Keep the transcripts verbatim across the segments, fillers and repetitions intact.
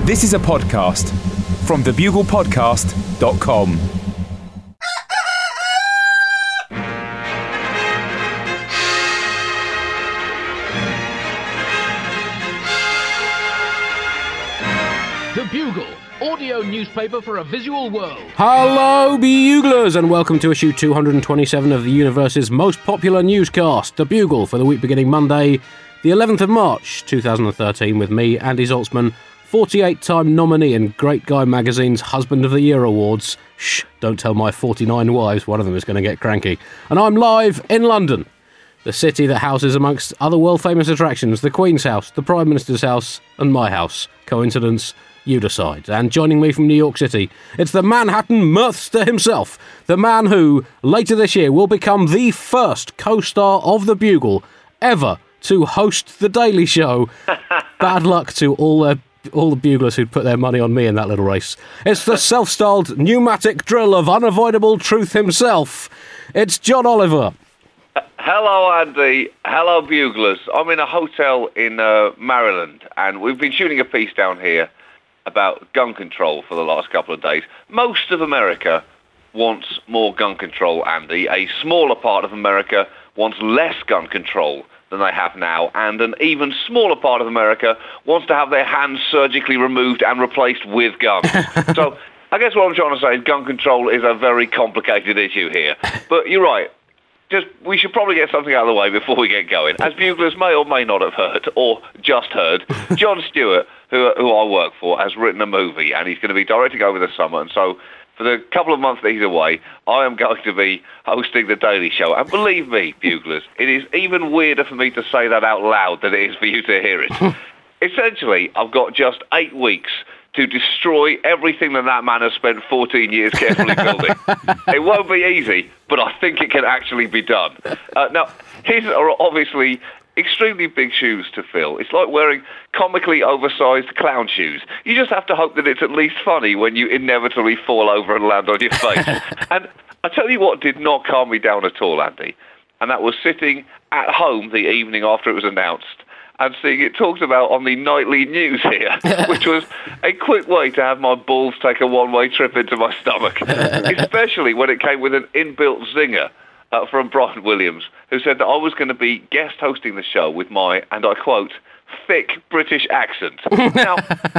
This is a podcast from the bugle podcast dot com. The Bugle, audio newspaper for a visual world. Hello, Buglers, and welcome to issue two hundred twenty-seven of the universe's most popular newscast, The Bugle, for the week beginning Monday, the eleventh of March, two thousand thirteen, with me, Andy Zaltzman, forty-eight-time nominee in Great Guy Magazine's Husband of the Year Awards. Shh, don't tell my forty-nine wives, one of them is going to get cranky. And I'm live in London, the city that houses, amongst other world-famous attractions, the Queen's house, the Prime Minister's house, and my house. Coincidence? You decide. And joining me from New York City, it's the Manhattan Mirthster himself, the man who, later this year, will become the first co-star of The Bugle ever to host The Daily Show. Bad luck to all the, all the buglers who'd put their money on me in that little race. It's the self-styled pneumatic drill of unavoidable truth himself. It's John Oliver. Hello, Andy. Hello, buglers. I'm in a hotel in uh, Maryland, and we've been shooting a piece down here about gun control for the last couple of days. Most of America wants more gun control, Andy. A smaller part of America wants less gun control than they have now, and an even smaller part of America wants to have their hands surgically removed and replaced with guns. So I guess what I'm trying to say is gun control is a very complicated issue here. But you're right. Just, we should probably get something out of the way before we get going. As buglers may or may not have heard, or just heard, Jon Stewart, who, who I work for, has written a movie, and he's going to be directing over the summer. And so, for the couple of months that he's away, I am going to be hosting The Daily Show. And believe me, buglers, it is even weirder for me to say that out loud than it is for you to hear it. Essentially, I've got just eight weeks to destroy everything that that man has spent fourteen years carefully building. It won't be easy, but I think it can actually be done. Uh, now, his are obviously extremely big shoes to fill. It's like wearing comically oversized clown shoes. You just have to hope that it's at least funny when you inevitably fall over and land on your face. And I tell you what did not calm me down at all, Andy, and that was sitting at home the evening after it was announced and seeing it talked about on the nightly news here, which was a quick way to have my balls take a one-way trip into my stomach, especially when it came with an inbuilt zinger uh, from Brian Williams, who said that I was going to be guest hosting the show with my, and I quote, thick British accent. Now,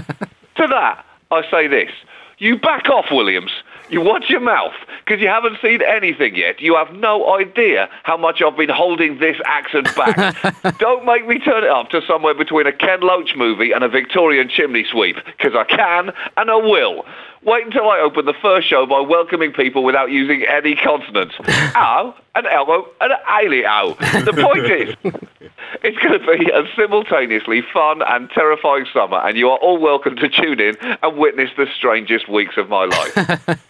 to that, I say this. You back off, Williams. You watch your mouth, because you haven't seen anything yet. You have no idea how much I've been holding this accent back. Don't make me turn it up to somewhere between a Ken Loach movie and a Victorian chimney sweep, because I can and I will. Wait until I open the first show by welcoming people without using any consonants. Ow, an elbow, and an alien-ow. The point is, it's going to be a simultaneously fun and terrifying summer, and you are all welcome to tune in and witness the strangest weeks of my life.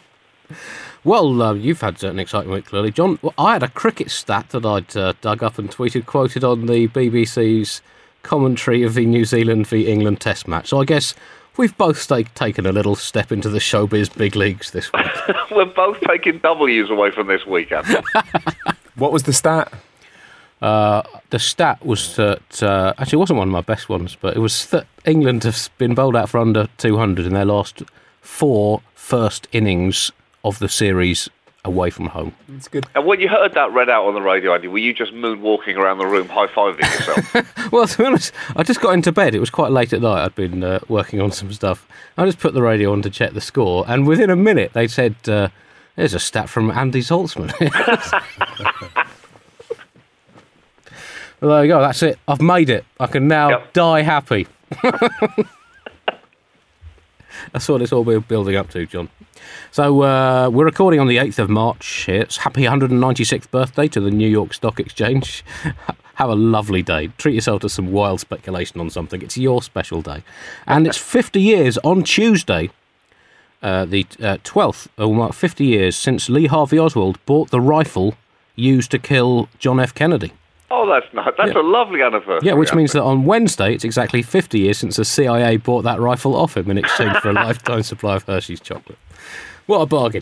Well, uh, you've had an exciting week, clearly. John, well, I had a cricket stat that I'd uh, dug up and tweeted, quoted on the B B C's commentary of the New Zealand v England Test match. So I guess we've both take, taken a little step into the showbiz big leagues this week. We're both taking W's away from this weekend. What was the stat? Uh, the stat was that, uh, actually it wasn't one of my best ones, but it was that England have been bowled out for under two hundred in their last four first innings of the series away from home. It's good. And when you heard that read out on the radio, Andy, were you just moonwalking around the room high-fiving yourself? Well, to be honest, I just got into bed. It was quite late at night. I'd been uh, working on some stuff. I just put the radio on to check the score, and within a minute they said, uh, there's a stat from Andy Zaltzman. Well, there you go. That's it. I've made it. I can now yep. die happy. That's what it's all been building up to, John. So uh, we're recording on the eighth of March. It's happy one hundred ninety-sixth birthday to the New York Stock Exchange. Have a lovely day. Treat yourself to some wild speculation on something. It's your special day. And it's fifty years on Tuesday, uh, the uh, twelfth, or fifty years since Lee Harvey Oswald bought the rifle used to kill John F. Kennedy. Oh, that's nice. That's yeah. a lovely anniversary. Yeah, which means that on Wednesday, it's exactly fifty years since the C I A bought that rifle off him in exchange for a lifetime supply of Hershey's chocolate. What a bargain.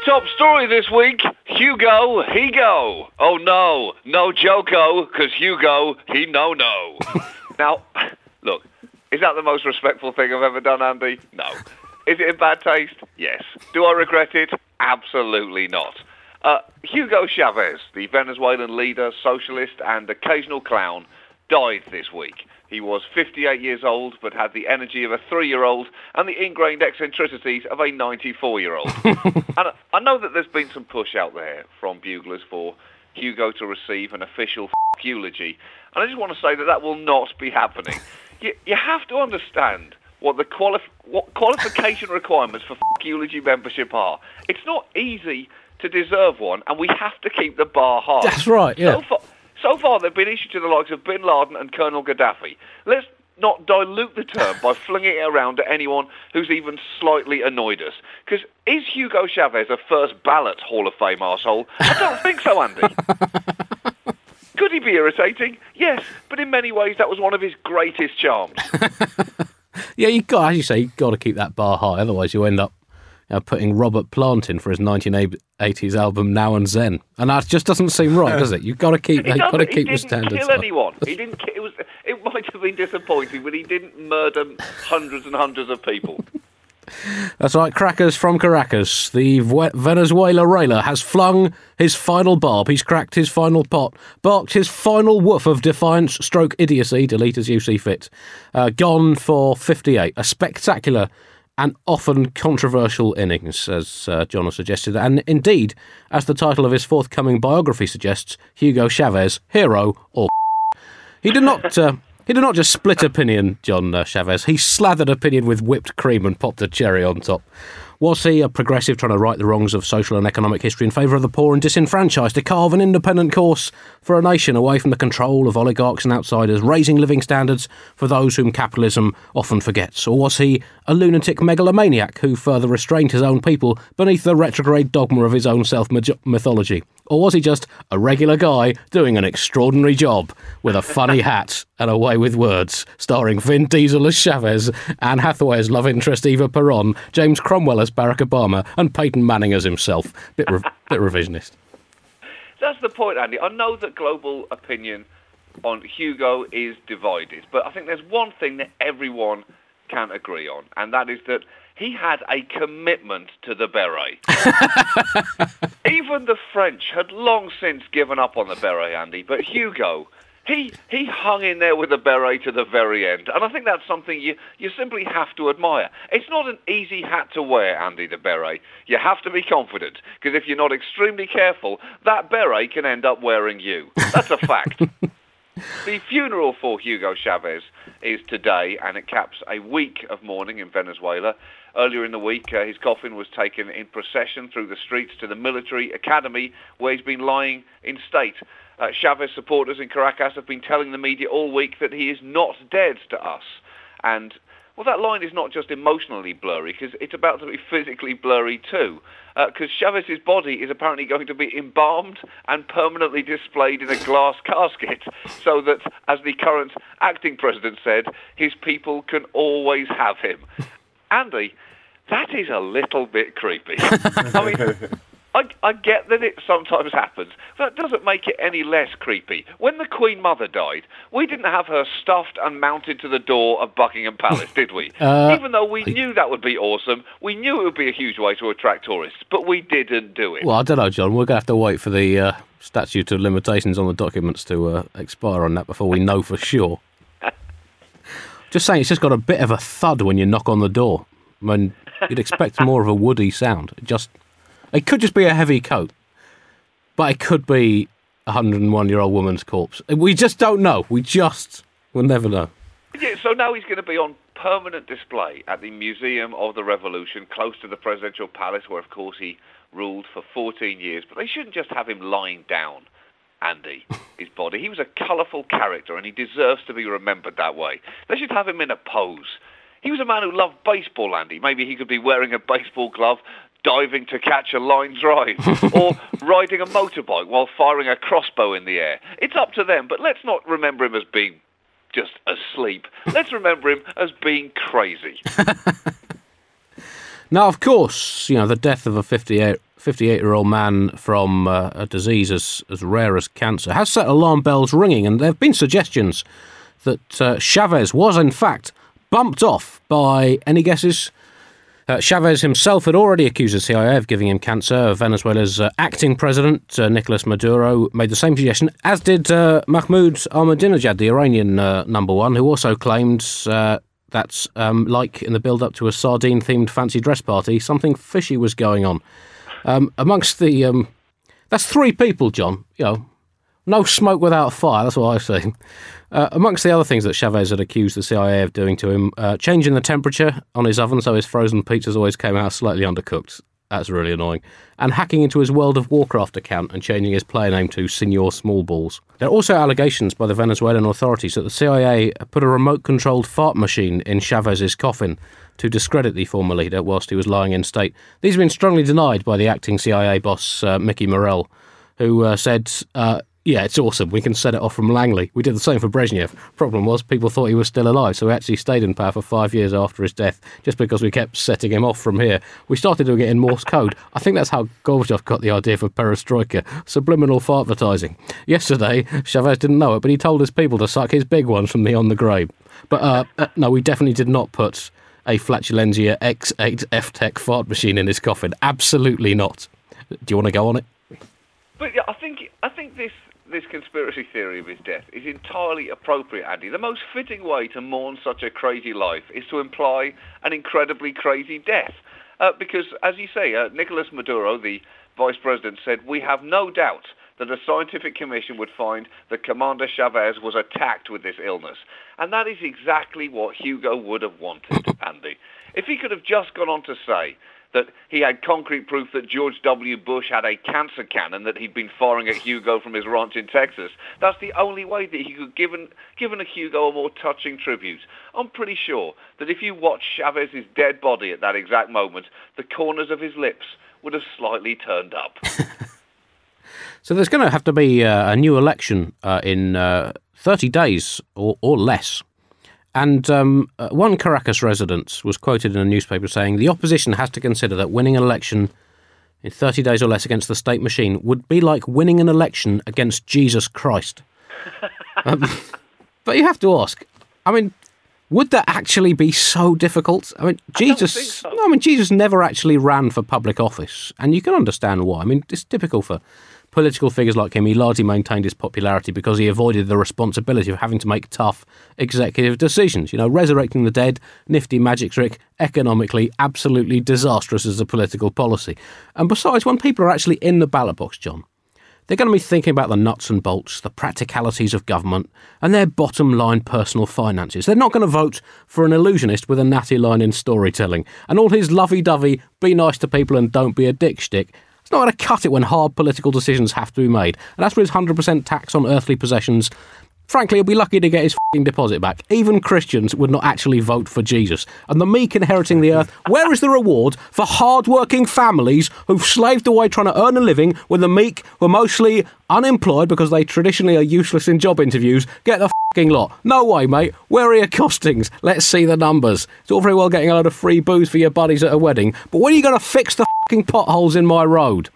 top story this week, Hugo, he go. Oh no, no Joko, because Hugo, he no no. Now, look, is that the most respectful thing I've ever done, Andy? No. Is it in bad taste? Yes. Do I regret it? Absolutely not. Uh, Hugo Chavez, the Venezuelan leader, socialist and occasional clown, died this week. He was fifty-eight years old, but had the energy of a three-year-old and the ingrained eccentricities of a ninety-four-year-old. And I know that there's been some push out there from buglers for Hugo to receive an official f- eulogy. And I just want to say that that will not be happening. You, you have to understand what the quali- what qualification requirements for f- eulogy membership are. It's not easy to deserve one, and we have to keep the bar high. That's right, yeah. So far, so far they've been issued to the likes of Bin Laden and Colonel Gaddafi. Let's not dilute the term by flinging it around to anyone who's even slightly annoyed us. Because is Hugo Chavez a first ballot Hall of Fame arsehole? I don't think so, Andy. Could he be irritating? Yes, but in many ways that was one of his greatest charms. Yeah, you got, as you say, you got to keep that bar high, otherwise you end up you know, putting Robert Plant in for his nineteen eighties album Now and Zen, and that just doesn't seem right, does it? You've got to keep, you've got to keep the standards. He didn't kill anyone. He didn't. Ki- it was. It might have been disappointing, but he didn't murder hundreds and hundreds of people. That's right, Crackers from Caracas. The v- Venezuela railer has flung his final barb. He's cracked his final pot, barked his final woof of defiance, stroke idiocy, delete as you see fit. Uh, gone for fifty-eight. A spectacular and often controversial innings, as uh, John has suggested. And indeed, as the title of his forthcoming biography suggests, Hugo Chavez, hero or He did not... Uh, He did not just split opinion, John uh, Chavez. He slathered opinion with whipped cream and popped a cherry on top. Was he a progressive trying to right the wrongs of social and economic history in favour of the poor and disenfranchised, to carve an independent course for a nation away from the control of oligarchs and outsiders, raising living standards for those whom capitalism often forgets? Or was he a lunatic megalomaniac who further restrained his own people beneath the retrograde dogma of his own self-mythology? Or was he just a regular guy doing an extraordinary job with a funny hat and a way with words, starring Vin Diesel as Chavez, Anne Hathaway as love interest Eva Peron, James Cromwell as Barack Obama, and Peyton Manning as himself? Bit, re- bit revisionist. That's the point, Andy. I know that global opinion on Hugo is divided, but I think there's one thing that everyone can agree on, and that is that he had a commitment to the beret. Even the French had long since given up on the beret, Andy, but Hugo, he he hung in there with the beret to the very end. And I think that's something you, you simply have to admire. It's not an easy hat to wear, Andy, the beret. You have to be confident, because if you're not extremely careful, that beret can end up wearing you. That's a fact. The funeral for Hugo Chavez is today, and it caps a week of mourning in Venezuela. Earlier in the week, uh, his coffin was taken in procession through the streets to the military academy, where he's been lying in state. Uh, Chavez supporters in Caracas have been telling the media all week that he is not dead to us. And, well, that line is not just emotionally blurry, because it's about to be physically blurry too. Because uh, Chavez's body is apparently going to be embalmed and permanently displayed in a glass casket, so that, as the current acting president said, his people can always have him. Andy, that is a little bit creepy. I mean, I, I get that it sometimes happens, but that doesn't make it any less creepy. When the Queen Mother died, we didn't have her stuffed and mounted to the door of Buckingham Palace, did we? Uh, Even though we knew that would be awesome, we knew it would be a huge way to attract tourists, but we didn't do it. Well, I don't know, John. We're going to have to wait for the uh, statute of limitations on the documents to uh, expire on that before we know for sure. Just saying, it's just got a bit of a thud when you knock on the door. I mean, you'd expect more of a woody sound. It just, it could just be a heavy coat, but it could be a one hundred and one year old woman's corpse. We just don't know. We just will never know. Yeah, so now he's going to be on permanent display at the Museum of the Revolution, close to the presidential palace, where, of course, he ruled for fourteen years. But they shouldn't just have him lying down, Andy, his body. He was a colourful character, and he deserves to be remembered that way. They should have him in a pose. He was a man who loved baseball, Andy. Maybe he could be wearing a baseball glove, diving to catch a line drive, or riding a motorbike while firing a crossbow in the air. It's up to them, but let's not remember him as being just asleep. Let's remember him as being crazy. Now, of course, you know, the death of a fifty-eight fifty-eight-year-old man from uh, a disease as, as rare as cancer, has set alarm bells ringing, and there have been suggestions that uh, Chavez was, in fact, bumped off by, any guesses? Uh, Chavez himself had already accused the C I A of giving him cancer. Venezuela's uh, acting president, uh, Nicolas Maduro, made the same suggestion, as did uh, Mahmoud Ahmadinejad, the Iranian uh, number one, who also claimed uh, that, um, like in the build-up to a sardine-themed fancy dress party, something fishy was going on. Um, amongst the... Um, that's three people, John. You know, no smoke without fire, that's what I say. Uh, amongst the other things that Chavez had accused the C I A of doing to him, uh, changing the temperature on his oven so his frozen pizzas always came out slightly undercooked. That's really annoying. And hacking into his World of Warcraft account and changing his player name to Senor Smallballs. There are also allegations by the Venezuelan authorities that the C I A put a remote-controlled fart machine in Chavez's coffin to discredit the former leader whilst he was lying in state. These have been strongly denied by the acting C I A boss, uh, Mickey Morell, who uh, said... Uh, Yeah, it's awesome. We can set it off from Langley. We did the same for Brezhnev. Problem was, people thought he was still alive, so he actually stayed in power for five years after his death, just because we kept setting him off from here. We started doing it in Morse code. I think that's how Gorbachev got the idea for perestroika, subliminal fartvertising. Yesterday, Chavez didn't know it, but he told his people to suck his big ones from beyond the grave. But uh, uh, no, we definitely did not put a Flatulentia X eight F-Tech fart machine in his coffin. Absolutely not. Do you want to go on it? But yeah, I think I think this... This conspiracy theory of his death is entirely appropriate, Andy. The most fitting way to mourn such a crazy life is to imply an incredibly crazy death. Uh, because, as you say, uh, Nicolas Maduro, the vice president, said, "We have no doubt that a scientific commission would find that Commander Chavez was attacked with this illness." And that is exactly what Hugo would have wanted, Andy. If he could have just gone on to say that he had concrete proof that George W. Bush had a cancer cannon that he'd been firing at Hugo from his ranch in Texas, that's the only way that he could have given, given a Hugo a more touching tribute. I'm pretty sure that if you watch Chavez's dead body at that exact moment, the corners of his lips would have slightly turned up. So there's going to have to be uh, a new election uh, in uh, thirty days or, or less. And um, uh, one Caracas resident was quoted in a newspaper saying the opposition has to consider that winning an election in thirty days or less against the state machine would be like winning an election against Jesus Christ. um, but you have to ask, I mean, would that actually be so difficult? I mean, Jesus, I don't think so. no, I mean, Jesus never actually ran for public office, and you can understand why. I mean, it's typical for political figures like him. He largely maintained his popularity because he avoided the responsibility of having to make tough executive decisions. You know, resurrecting the dead, nifty magic trick, economically absolutely disastrous as a political policy. And besides, when people are actually in the ballot box, John, they're going to be thinking about the nuts and bolts, the practicalities of government, and their bottom line personal finances. They're not going to vote for an illusionist with a natty line in storytelling and all his lovey-dovey, be nice to people and don't be a dick shtick. It's not going to cut it when hard political decisions have to be made. And as for his one hundred percent tax on earthly possessions, frankly, he'll be lucky to get his f***ing deposit back. Even Christians would not actually vote for Jesus. And the meek inheriting the earth, where is the reward for hard-working families who've slaved away trying to earn a living when the meek were mostly unemployed because they traditionally are useless in job interviews? Get the f***ing lot. No way, mate. Where are your costings? Let's see the numbers. It's all very well getting a load of free booze for your buddies at a wedding, but when are you going to fix the f***ing potholes in my road?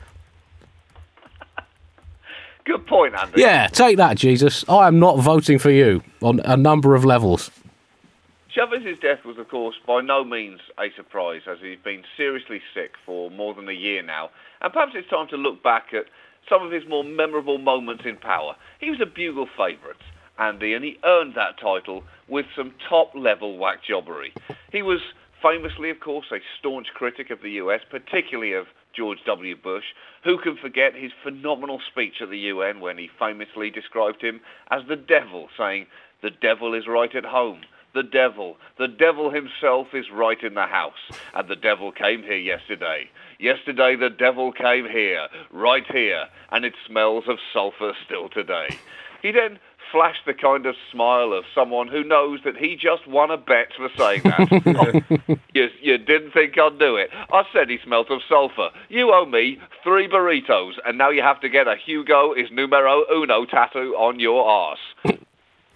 Good point, Andy. Yeah, take that, Jesus. I am not voting for you on a number of levels. Chavez's death was, of course, by no means a surprise, as he's been seriously sick for more than a year now. And perhaps it's time to look back at some of his more memorable moments in power. He was a bugle favourite, Andy, and he earned that title with some top-level whack jobbery. He was famously, of course, a staunch critic of the U S, particularly of George W. Bush. Who can forget his phenomenal speech at the U N when he famously described him as the devil, saying, "The devil is right at home. The devil, the devil himself is right in the house. And the devil came here yesterday. Yesterday the devil came here, right here, and it smells of sulphur still today." He then flashed the kind of smile of someone who knows that he just won a bet for saying that. oh, you, you didn't think I'd do it. I said he smelt of sulphur. You owe me three burritos, and now you have to get a Hugo is numero uno tattoo on your arse.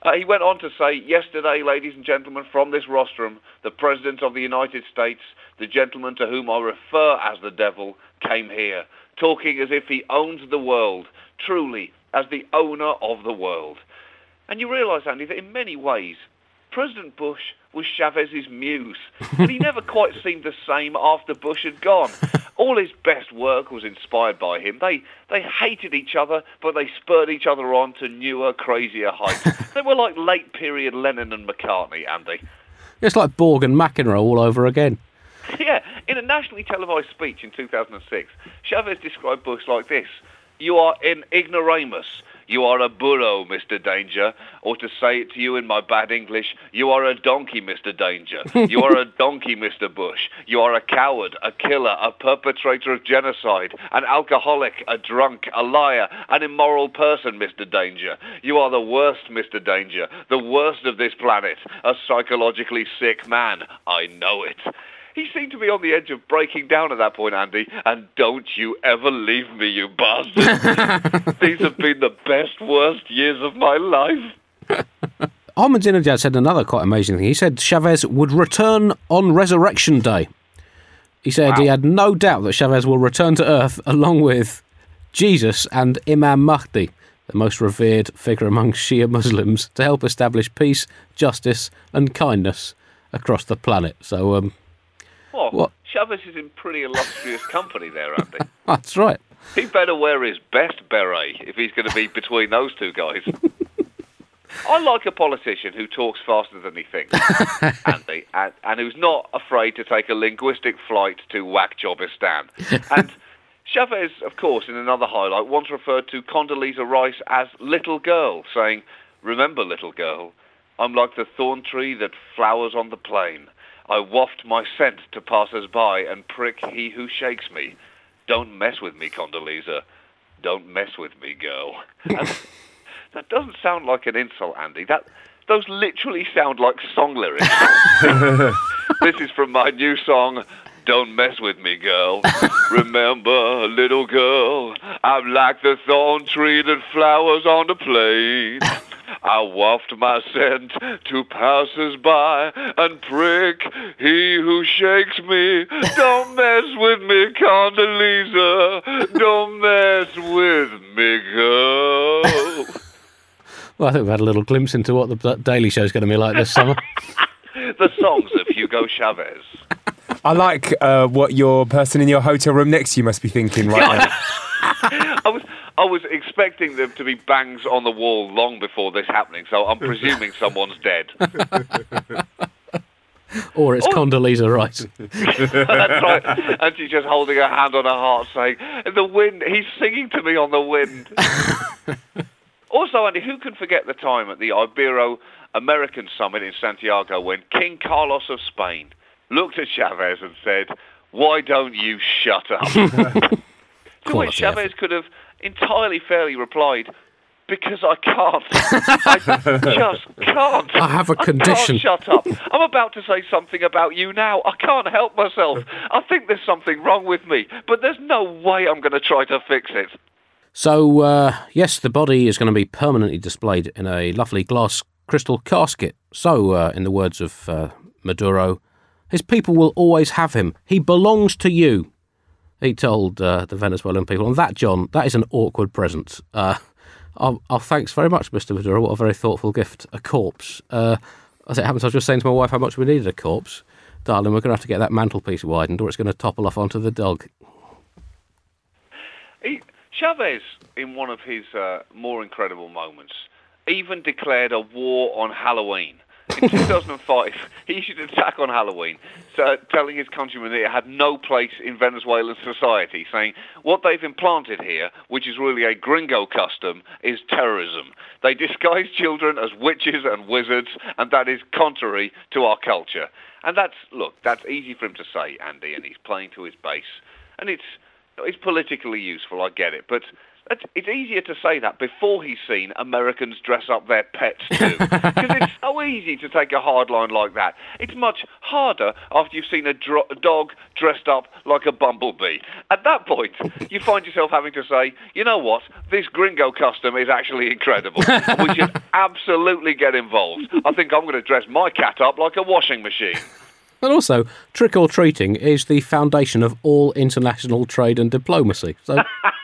Uh, he went on to say, yesterday, ladies and gentlemen, from this rostrum, the President of the United States, the gentleman to whom I refer as the devil, came here, talking as if he owns the world, truly, as the owner of the world. And you realise, Andy, that in many ways, President Bush was Chavez's muse, and he never quite seemed the same after Bush had gone. All his best work was inspired by him. They they hated each other, but they spurred each other on to newer, crazier heights. They were like late-period Lennon and McCartney, Andy. It's like Borg and McEnroe all over again. Yeah, in a nationally televised speech in two thousand six, Chavez described Bush like this: "You are in ignoramus. You are a burro, Mister Danger. Or to say it to you in my bad English, you are a donkey, Mister Danger. You are a donkey, Mister Bush. You are a coward, a killer, a perpetrator of genocide, an alcoholic, a drunk, a liar, an immoral person, Mister Danger. You are the worst, Mister Danger, the worst of this planet, a psychologically sick man. I know it." He seemed to be on the edge of breaking down at that point, Andy, and don't you ever leave me, you bastard. These have been the best, worst years of my life. Ahmadinejad said another quite amazing thing. He said Chavez would return on Resurrection Day. He said wow. He had no doubt that Chavez will return to Earth along with Jesus and Imam Mahdi, the most revered figure among Shia Muslims, to help establish peace, justice and kindness across the planet. So, um... What? What? Chavez is in pretty illustrious company there, Andy. That's right. He better wear his best beret if he's going to be between those two guys. I like a politician who talks faster than he thinks, Andy, and, and who's not afraid to take a linguistic flight to Whack-Jobistan. And Chavez, of course, in another highlight, once referred to Condoleezza Rice as little girl, saying, "Remember, little girl, I'm like the thorn tree that flowers on the plain. I waft my scent to passers-by and prick he who shakes me. Don't mess with me, Condoleezza. Don't mess with me, girl." And that doesn't sound like an insult, Andy. That those literally sound like song lyrics. This is from my new song, "Don't Mess With Me, Girl." "Remember, little girl, I'm like the thorn tree that flowers on the plain. I waft my scent to passers-by and prick he who shakes me. Don't mess with me, Condoleezza. Don't mess with me, girl." Well, I think we've had a little glimpse into what the Daily Show's going to be like this summer. The songs of Hugo Chavez. I like uh, what your person in your hotel room next to you must be thinking right now. I was I was expecting them to be bangs on the wall long before this happening, so I'm presuming someone's dead. Or it's oh. Condoleezza Rice. That's right. And she's just holding her hand on her heart saying, "The wind, he's singing to me on the wind." Also, Andy, who can forget the time at the Ibero-American Summit in Santiago when King Carlos of Spain looked at Chavez and said, "Why don't you shut up?" To which Chavez could have entirely fairly replied, "Because I can't. I just can't. I have a condition. I can't shut up. I'm about to say something about you now. I can't help myself. I think there's something wrong with me, but there's no way I'm going to try to fix it." So, uh, yes, the body is going to be permanently displayed in a lovely glass crystal casket. So, uh, in the words of uh, Maduro, his people will always have him. He belongs to you, he told uh, the Venezuelan people. And that, John, that is an awkward present. Uh, I'll, I'll thanks very much, Mister Maduro. What a very thoughtful gift. A corpse. Uh, as it happens, I was just saying to my wife how much we needed a corpse. Darling, we're going to have to get that mantelpiece widened or it's going to topple off onto the dog. He, Chavez, in one of his uh, more incredible moments, even declared a war on Halloween. In two thousand five, he issued an attack on Halloween, so telling his countrymen that it had no place in Venezuelan society, saying what they've implanted here, which is really a gringo custom, is terrorism. They disguise children as witches and wizards, and that is contrary to our culture. And that's, look, that's easy for him to say, Andy, and he's playing to his base. And it's, it's politically useful, I get it, but It's it's easier to say that before he's seen Americans dress up their pets too. Because it's so easy to take a hard line like that. It's much harder after you've seen a, dro- a dog dressed up like a bumblebee. At that point, you find yourself having to say, you know what, this gringo custom is actually incredible. We should absolutely get involved. I think I'm going to dress my cat up like a washing machine. And also, trick-or-treating is the foundation of all international trade and diplomacy. So.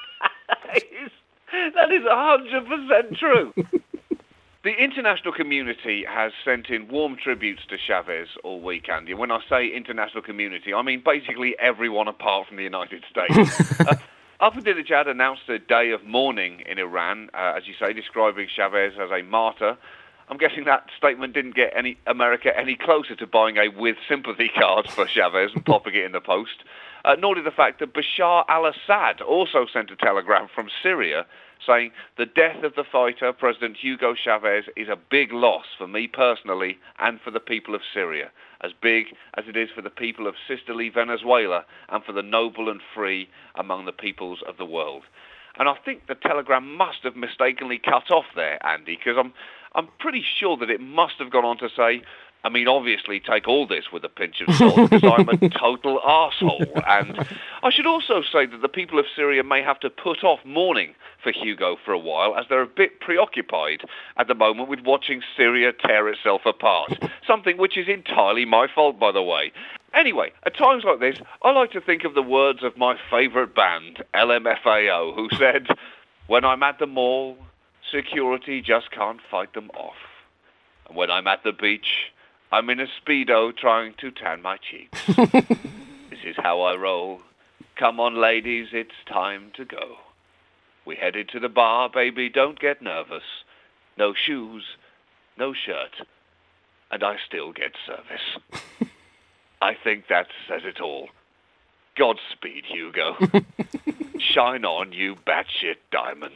That is one hundred percent true. The international community has sent in warm tributes to Chavez all week, Andy. When I say international community, I mean basically everyone apart from the United States. uh, Ahmadinejad announced a day of mourning in Iran, uh, as you say, describing Chavez as a martyr. I'm guessing that statement didn't get any America any closer to buying a with sympathy card for Chavez and popping it in the post, uh, nor did the fact that Bashar al-Assad also sent a telegram from Syria saying, the death of the fighter, President Hugo Chavez, is a big loss for me personally and for the people of Syria, as big as it is for the people of sisterly Venezuela and for the noble and free among the peoples of the world. And I think the telegram must have mistakenly cut off there, Andy, because I'm I'm pretty sure that it must have gone on to say, I mean, obviously take all this with a pinch of salt, because I'm a total arsehole. And I should also say that the people of Syria may have to put off mourning for Hugo for a while, as they're a bit preoccupied at the moment with watching Syria tear itself apart. Something which is entirely my fault, by the way. Anyway, at times like this, I like to think of the words of my favourite band, L M F A O, who said, when I'm at the mall, security just can't fight them off. And when I'm at the beach, I'm in a Speedo trying to tan my cheeks. This is how I roll. Come on, ladies, it's time to go. We headed to the bar, baby, don't get nervous. No shoes, no shirt, and I still get service. I think that says it all. Godspeed, Hugo. Shine on, you batshit diamond.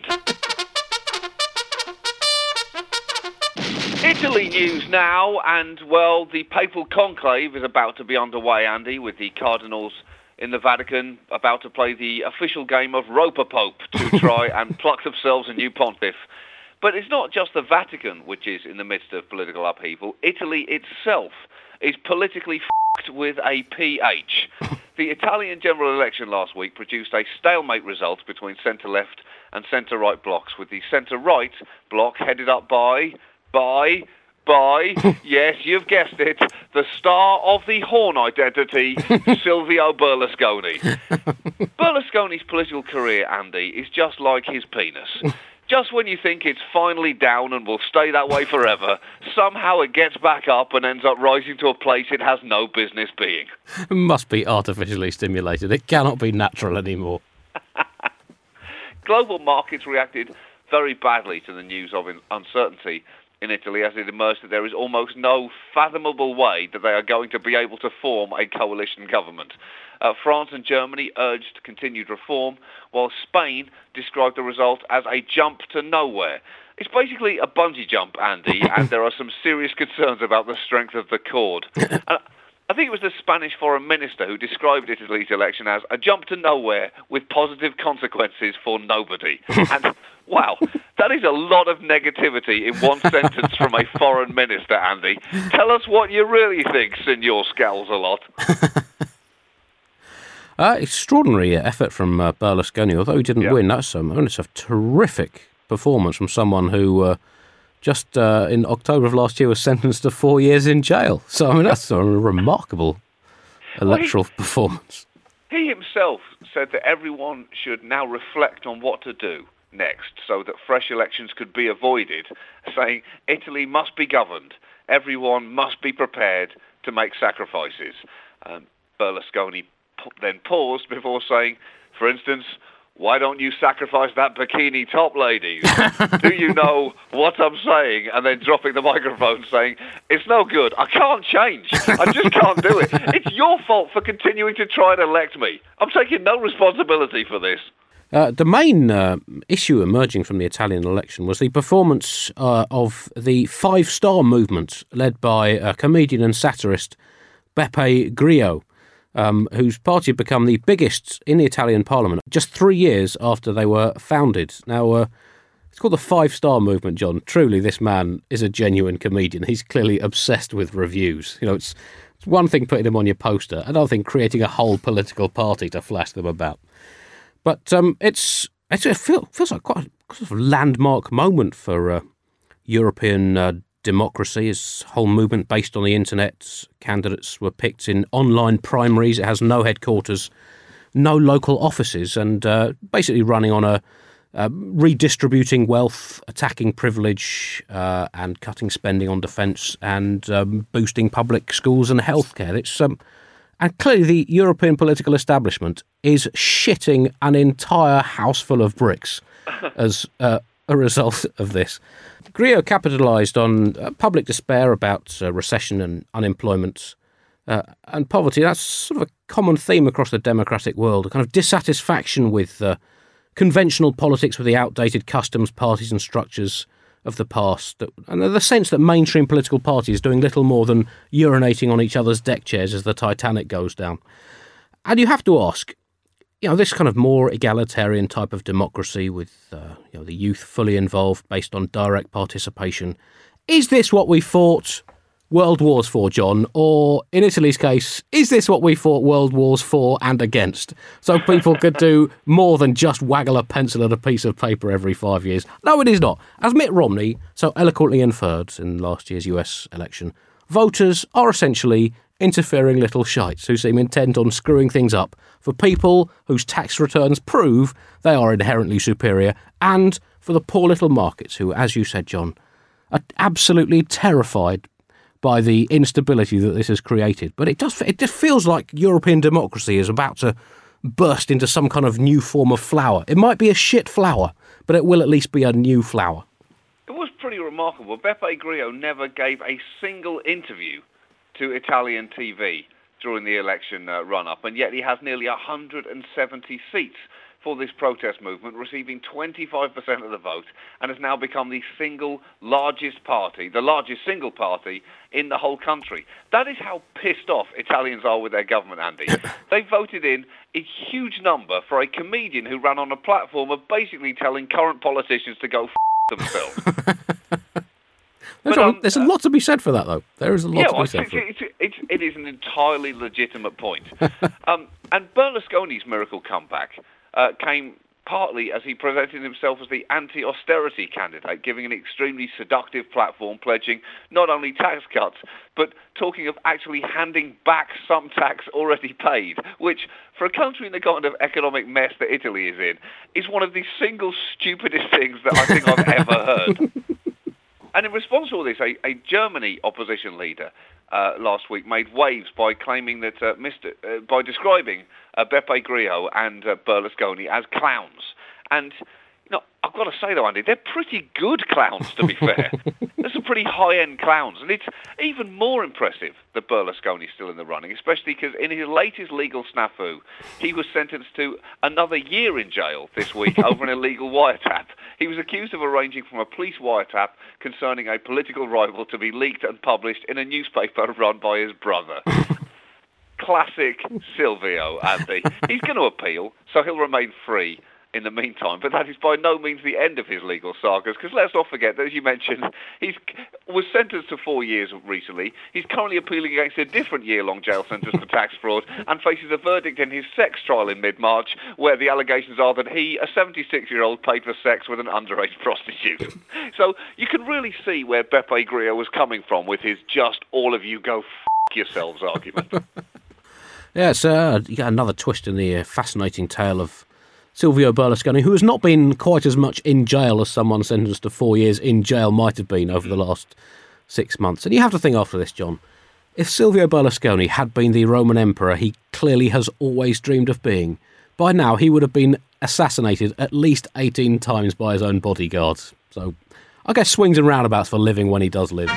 Italy news now, and, well, the papal conclave is about to be underway, Andy, with the cardinals in the Vatican about to play the official game of Rope-a-Pope to try and pluck themselves a new pontiff. But it's not just the Vatican which is in the midst of political upheaval. Italy itself is politically f***ed with a P H. The Italian general election last week produced a stalemate result between centre-left and centre-right blocs, with the centre-right bloc headed up by... by... by, yes, you've guessed it, the star of the Horn identity, Silvio Berlusconi. Berlusconi's political career, Andy, is just like his penis. Just when you think it's finally down and will stay that way forever, somehow it gets back up and ends up rising to a place it has no business being. It must be artificially stimulated. It cannot be natural anymore. Global markets reacted very badly to the news of uncertainty in Italy, as it emerged that there is almost no fathomable way that they are going to be able to form a coalition government. Uh, France and Germany urged continued reform, while Spain described the result as a jump to nowhere. It's basically a bungee jump, Andy, and there are some serious concerns about the strength of the cord. Uh, I think it was the Spanish foreign minister who described Italy's election as a jump to nowhere with positive consequences for nobody. And, wow, that is a lot of negativity in one sentence from a foreign minister, Andy. Tell us what you really think, Signor Scowls-a-lot. Uh, extraordinary effort from uh, Berlusconi, although he didn't yeah. win. That's um, it's a terrific performance from someone who uh, just uh, in October of last year was sentenced to four years in jail. So, I mean, that's a remarkable electoral well, he, performance. He himself said that everyone should now reflect on what to do next so that fresh elections could be avoided, saying Italy must be governed. Everyone must be prepared to make sacrifices. Um, Berlusconi then paused before saying, for instance, why don't you sacrifice that bikini top, ladies? Do you know what I'm saying? And then dropping the microphone saying, it's no good. I can't change. I just can't do it. It's your fault for continuing to try and elect me. I'm taking no responsibility for this. Uh, the main uh, issue emerging from the Italian election was the performance uh, of the Five Star Movement, led by uh, comedian and satirist Beppe Grillo. um, whose party had become the biggest in the Italian parliament just three years after they were founded. Now, uh, it's called the Five Star Movement, John. Truly, this man is a genuine comedian. He's clearly obsessed with reviews. You know, it's, it's one thing putting him on your poster, another thing creating a whole political party to flash them about. But um, it's, it's it feel, feels like quite a sort of landmark moment for uh, European uh, democracy. His whole movement based on the internet. Candidates were picked in online primaries. It has no headquarters, no local offices, and uh, basically running on a Uh, redistributing wealth, attacking privilege, uh, and cutting spending on defence, and um, boosting public schools and healthcare. It's um, and clearly the European political establishment is shitting an entire house full of bricks as uh, a result of this. Grillo capitalised on uh, public despair about uh, recession and unemployment uh, and poverty. That's sort of a common theme across the democratic world, a kind of dissatisfaction with uh, conventional politics, with the outdated customs, parties and structures of the past, and the sense that mainstream political parties are doing little more than urinating on each other's deck chairs as the Titanic goes down. And you have to ask, you know, this kind of more egalitarian type of democracy with uh, you know, the youth fully involved based on direct participation, is this what we fought world wars for, John? Or, in Italy's case, is this what we fought world wars for and against? So people could do more than just waggle a pencil at a piece of paper every five years. No, it is not. As Mitt Romney so eloquently inferred in last year's U S election, voters are essentially interfering little shites who seem intent on screwing things up for people whose tax returns prove they are inherently superior, and for the poor little markets who, as you said, John, are absolutely terrified by the instability that this has created. But it does, it just feels like European democracy is about to burst into some kind of new form of flower. It might be a shit flower, but it will at least be a new flower. It was pretty remarkable. Beppe Grillo never gave a single interview to Italian T V during the election uh, run-up, and yet he has nearly one hundred seventy seats for this protest movement, receiving twenty-five percent of the vote, and has now become the single largest party, the largest single party in the whole country. That is how pissed off Italians are with their government, Andy. They voted in a huge number for a comedian who ran on a platform of basically telling current politicians to go f*** themselves. There's, But, um, a, there's a lot to be said for that, though. There is a lot yeah, to be well, said it's, for it. it's, it's, it is an entirely legitimate point. um, and Berlusconi's miracle comeback Uh, came partly as he presented himself as the anti-austerity candidate, giving an extremely seductive platform, pledging not only tax cuts, but talking of actually handing back some tax already paid, which, for a country in the kind of economic mess that Italy is in, is one of the single stupidest things that I think I've ever heard. And in response to all this, a, a Germany opposition leader uh, last week made waves by claiming that uh, Mister Uh, by describing uh, Beppe Grillo and uh, Berlusconi as clowns. And you know, I've got to say though, Andy, they're pretty good clowns, to be fair. They're some pretty high-end clowns, and it's even more impressive that Berlusconi's still in the running, especially because in his latest legal snafu, he was sentenced to another year in jail this week over an illegal wiretap. He was accused of arranging from a police wiretap concerning a political rival to be leaked and published in a newspaper run by his brother. Classic Silvio, Andy. He's going to appeal, so he'll remain free in the meantime, but that is by no means the end of his legal sagas, because let's not forget that, as you mentioned, he was sentenced to four years recently. He's currently appealing against a different year-long jail sentence for tax fraud and faces a verdict in his sex trial in mid-March, where the allegations are that he, a seventy-six-year-old, paid for sex with an underage prostitute. So you can really see where Beppe Grillo was coming from with his just all of you go f*** yourselves argument. Yeah, it's uh, you got another twist in the uh, fascinating tale of Silvio Berlusconi, who has not been quite as much in jail as someone sentenced to four years in jail might have been over the last six months. And you have to think after this, John, if Silvio Berlusconi had been the Roman emperor he clearly has always dreamed of being, by now he would have been assassinated at least eighteen times by his own bodyguards. So I guess swings and roundabouts for living when he does live.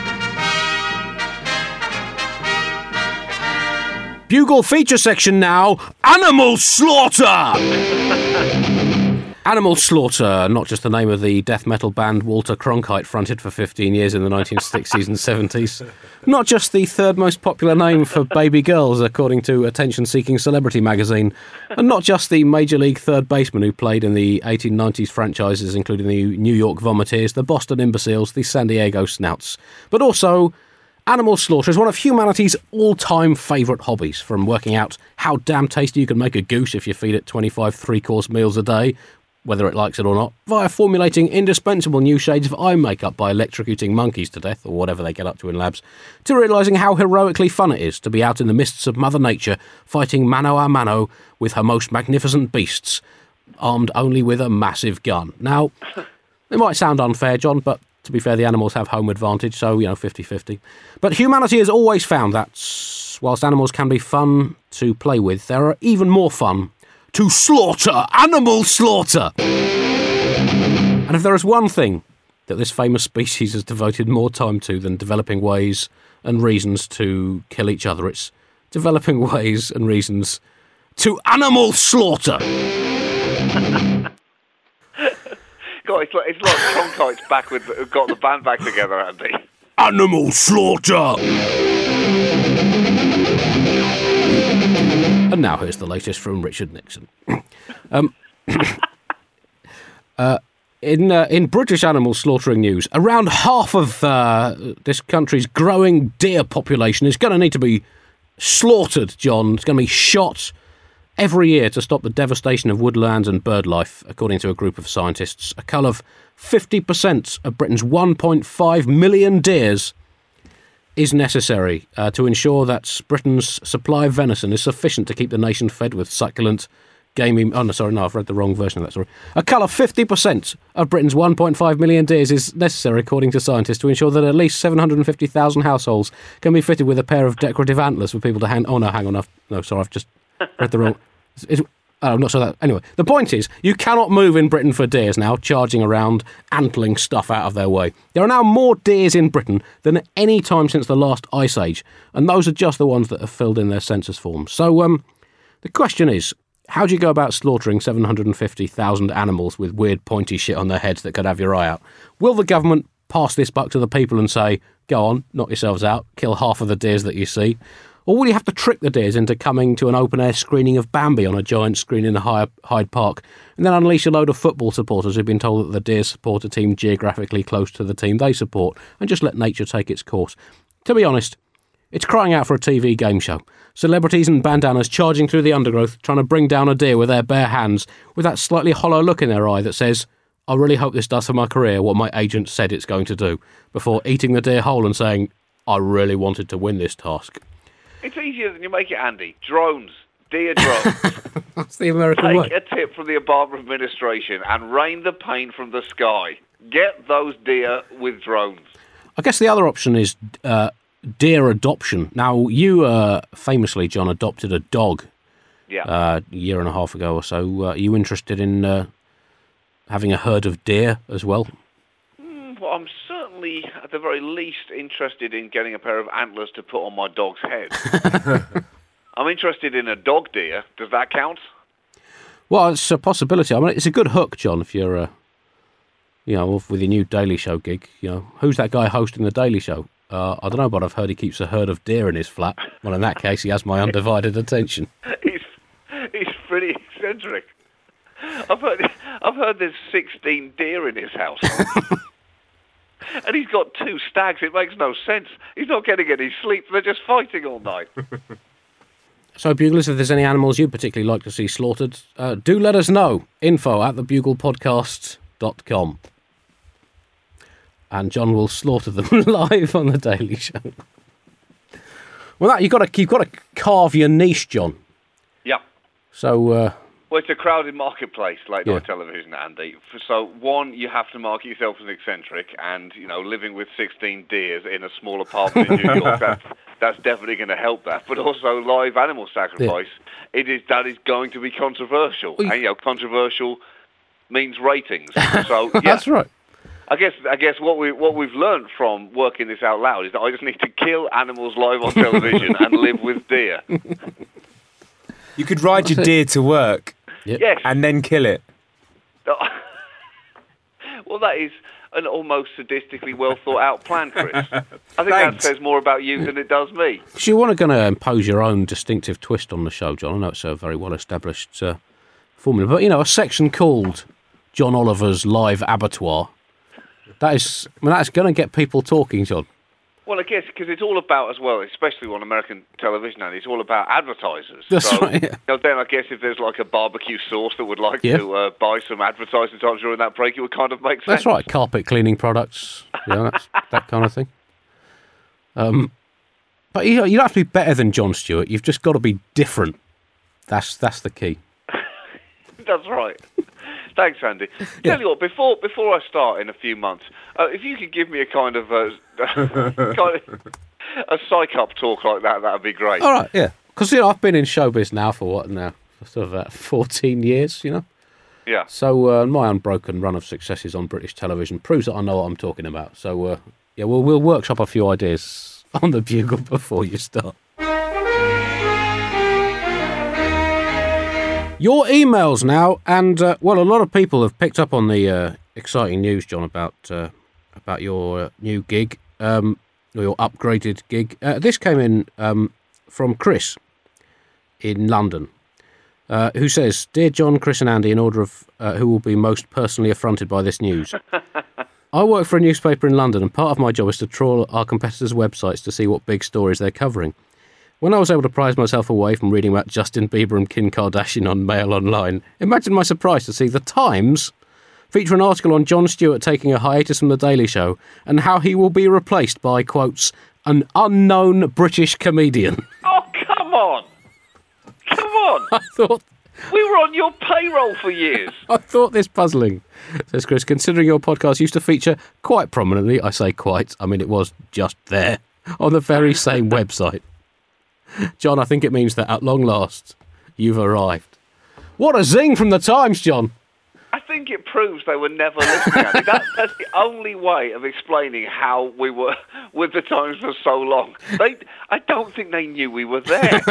Bugle feature section now, animal slaughter! Animal Slaughter, not just the name of the death metal band Walter Cronkite fronted for fifteen years in the nineteen sixties and seventies. Not just the third most popular name for baby girls, according to attention-seeking Celebrity magazine. And not just the Major League third baseman who played in the eighteen nineties franchises, including the New York Vomiteers, the Boston Imbeciles, the San Diego Snouts. But also, animal slaughter is one of humanity's all-time favourite hobbies, from working out how damn tasty you can make a goose if you feed it twenty-five three-course meals a day, whether it likes it or not, via formulating indispensable new shades of eye makeup by electrocuting monkeys to death, or whatever they get up to in labs, to realising how heroically fun it is to be out in the mists of Mother Nature, fighting mano a mano with her most magnificent beasts, armed only with a massive gun. Now, it might sound unfair, John, but to be fair, the animals have home advantage, so, you know, fifty-fifty. But humanity has always found that, whilst animals can be fun to play with, there are even more fun to slaughter, animal slaughter. And if there is one thing that this famous species has devoted more time to than developing ways and reasons to kill each other, it's developing ways and reasons to animal slaughter. God, it's like, it's like Cronkite's back with, got the band back together, Andy. Animal slaughter! And now here's the latest from Richard Nixon. um, uh, in uh, in British animal slaughtering news, around half of uh, this country's growing deer population is going to need to be slaughtered, John. It's going to be shot every year to stop the devastation of woodlands and bird life, according to a group of scientists. A cull of fifty percent of Britain's one point five million deers is necessary uh, to ensure that Britain's supply of venison is sufficient to keep the nation fed with succulent, gamey... Oh, no, sorry, no, I've read the wrong version of that story. A cull of fifty percent of Britain's one point five million deers is necessary, according to scientists, to ensure that at least seven hundred fifty thousand households can be fitted with a pair of decorative antlers for people to hand... Oh, no, hang on, I've... No, sorry, I've just read the wrong... It's, oh, I'm not sure that... Anyway, the point is, you cannot move in Britain for deers now, charging around, antling stuff out of their way. There are now more deers in Britain than at any time since the last Ice Age, and those are just the ones that have filled in their census forms. So, um, the question is, how do you go about slaughtering seven hundred fifty thousand animals with weird pointy shit on their heads that could have your eye out? Will the government pass this buck to the people and say, go on, knock yourselves out, kill half of the deers that you see? Or will you have to trick the deers into coming to an open-air screening of Bambi on a giant screen in Hyde Park, and then unleash a load of football supporters who've been told that the deers support a team geographically close to the team they support, and just let nature take its course? To be honest, it's crying out for a T V game show. Celebrities and bandanas charging through the undergrowth, trying to bring down a deer with their bare hands, with that slightly hollow look in their eye that says, I really hope this does for my career what my agent said it's going to do, before eating the deer whole and saying, I really wanted to win this task. It's easier than you make it, Andy. Drones. Deer drones. That's the American Take way. a tip from the Obama administration and rain the pain from the sky. Get those deer with drones. I guess the other option is uh, deer adoption. Now, you uh, famously, John, adopted a dog Yeah. uh, a year and a half ago or so. Uh, are you interested in uh, having a herd of deer as well? Well, I'm certainly, at the very least, interested in getting a pair of antlers to put on my dog's head. I'm interested in a dog deer. Does that count? Well, it's a possibility. I mean, it's a good hook, John, if you're, uh, you know, with your new Daily Show gig. You know, who's that guy hosting the Daily Show? Uh, I don't know, but I've heard he keeps a herd of deer in his flat. Well, in that case, he has my undivided attention. he's, he's pretty eccentric. I've heard, I've heard there's sixteen deer in his house. And he's got two stags. It makes no sense. He's not getting any sleep. They're just fighting all night. So, Buglers, if there's any animals you'd particularly like to see slaughtered, uh, do let us know. Info at the bugle podcast dot com. And John will slaughter them live on the Daily Show. Well, that, you've got to, you've got to carve your niche, John. Yeah. So... Uh, Well, it's a crowded marketplace, late Yeah. night television, Andy. So, one, you have to market yourself as eccentric, and, you know, living with sixteen deers in a small apartment in New York, that's, that's definitely going to help that. But also, live animal sacrifice, it is that is going to be controversial. Well, you- And, you know, controversial means ratings. So, yeah. That's right. I guess I guess what we what we've learned from working this out loud is that I just need to kill animals live on television and live with deer. You could ride your it. deer to work Yep. Yes. and then kill it. Oh, Well, that is an almost sadistically well thought out plan, Chris. I think that Thanks. says more about you than it does me. So you want to going to impose your own distinctive twist on the show, John? I know it's a very well established uh, formula, but you know, a section called John Oliver's Live Abattoir. That is, I mean, that's going to get people talking, John. Well, I guess because it's all about, as well, especially on American television, and it's all about advertisers. That's so, right, yeah. You know, then I guess if there's like a barbecue sauce that would like Yeah. to uh, buy some advertising time during that break, it would kind of make sense. That's right, carpet cleaning products, you know, that's, that kind of thing. Um, but you know, you don't have to be better than Jon Stewart. You've just got to be different. That's that's the key. That's right. Thanks, Andy. Yeah. Tell you what, before before I start in a few months, uh, if you could give me a kind of uh, kind of a psych up talk like that, that'd be great. All right, yeah, because you know I've been in showbiz now for what now, for sort of uh, fourteen years, you know. Yeah. So uh, my unbroken run of successes on British television proves that I know what I'm talking about. So uh, yeah, we'll we'll workshop a few ideas on the Bugle before you start. Your emails now, and uh, well, a lot of people have picked up on the uh, exciting news, John, about uh, about your uh, new gig, um, or your upgraded gig. Uh, this came in um, from Chris in London, uh, who says, "Dear John, Chris, and Andy, in order of uh, who will be most personally affronted by this news." I work for a newspaper in London, and part of my job is to trawl our competitors' websites to see what big stories they're covering. When I was able to prise myself away from reading about Justin Bieber and Kim Kardashian on Mail Online, imagine my surprise to see The Times feature an article on Jon Stewart taking a hiatus from The Daily Show and how he will be replaced by, quotes, an unknown British comedian. Oh, come on. Come on. I thought... We were on your payroll for years. I thought this puzzling, says Chris, considering your podcast used to feature quite prominently, I say quite, I mean it was just there, on the very same website. John, I think it means that at long last, you've arrived. What a zing from The Times, John. I think it proves they were never listening. Andy. That, that's the only way of explaining how we were with The Times for so long. They, I don't think they knew we were there.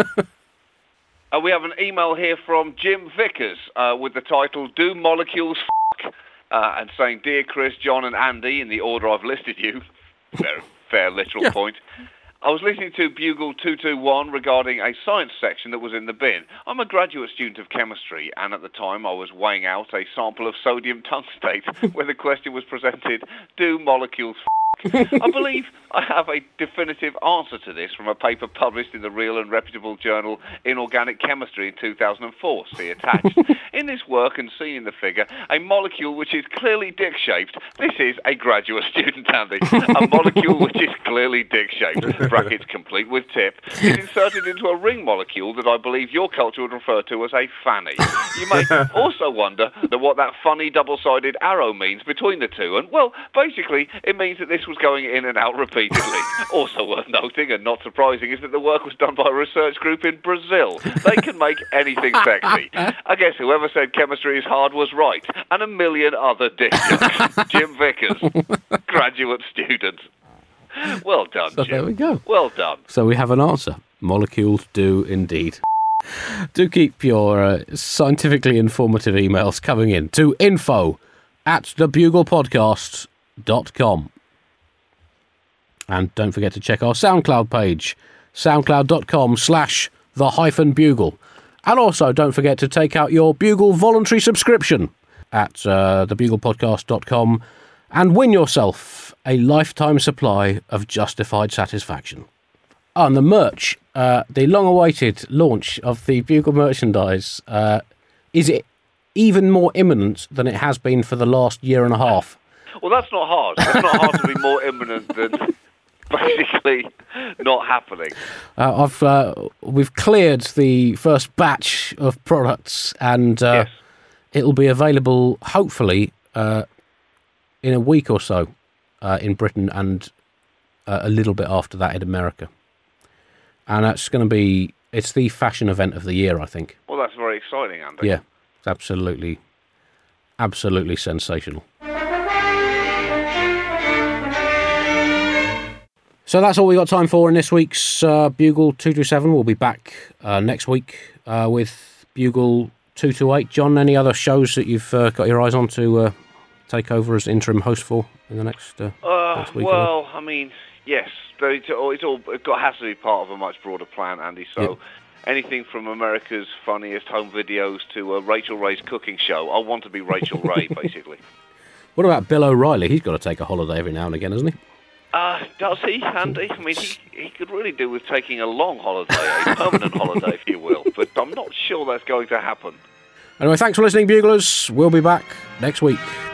uh, we have an email here from Jim Vickers uh, with the title, Do Molecules F***? Uh, and saying, Dear Chris, John and Andy, in the order I've listed you. Fair, fair literal Yeah. point. I was listening to Bugle two two one regarding a science section that was in the bin. I'm a graduate student of chemistry, and at the time I was weighing out a sample of sodium tungstate where the question was presented, do molecules f***? I believe I have a definitive answer to this from a paper published in the real and reputable journal Inorganic Chemistry in two thousand four, see attached. In this work, and seen in the figure, a molecule which is clearly dick-shaped. This is a graduate student, Andy. A molecule which is clearly dick-shaped, brackets complete with tip, is inserted into a ring molecule that I believe your culture would refer to as a fanny. You may also wonder that what that funny double-sided arrow means between the two. And, well, basically, it means that this was going in and out repeatedly. Also worth noting, and not surprising, is that the work was done by a research group in Brazil. They can make anything sexy. I guess whoever said chemistry is hard was right. And a million other dick jokes. Jim Vickers, graduate student. Well done, So Jim. there we go. Well done. So we have an answer. Molecules do indeed. Do keep your uh, scientifically informative emails coming in to info at the bugle podcast dot com. And don't forget to check our SoundCloud page, soundcloud.com slash the hyphen bugle. And also don't forget to take out your Bugle voluntary subscription at uh, the bugle podcast dot com and win yourself a lifetime supply of justified satisfaction. Oh, and the merch, uh, the long-awaited launch of the Bugle merchandise, uh, is it even more imminent than it has been for the last year and a half? Well, that's not hard. It's not hard to be more imminent than basically not happening. Uh, I've uh, we've cleared the first batch of products, and uh, Yes. it'll be available hopefully uh, in a week or so uh, in Britain, and uh, a little bit after that in America. And that's going to be it's the fashion event of the year, I think. Well, that's very exciting, Andy. Yeah, it's absolutely, absolutely sensational. So that's all we got time for in this week's uh, Bugle two two seven. We'll be back uh, next week uh, with Bugle two two eight. John, any other shows that you've uh, got your eyes on to uh, take over as interim host for in the next, uh, Uh, next week? well, I mean, yes, but it's all, it's all it got, has to be part of a much broader plan, Andy. So Yep. anything from America's funniest home videos to uh, Rachel Ray's cooking show, I want to be Rachel Ray, basically. What about Bill O'Reilly? He's got to take a holiday every now and again, hasn't he? Uh, does he, Andy? I mean, he, he could really do with taking a long holiday, a permanent holiday, if you will, but I'm not sure that's going to happen. Anyway, thanks for listening, Buglers. We'll be back next week.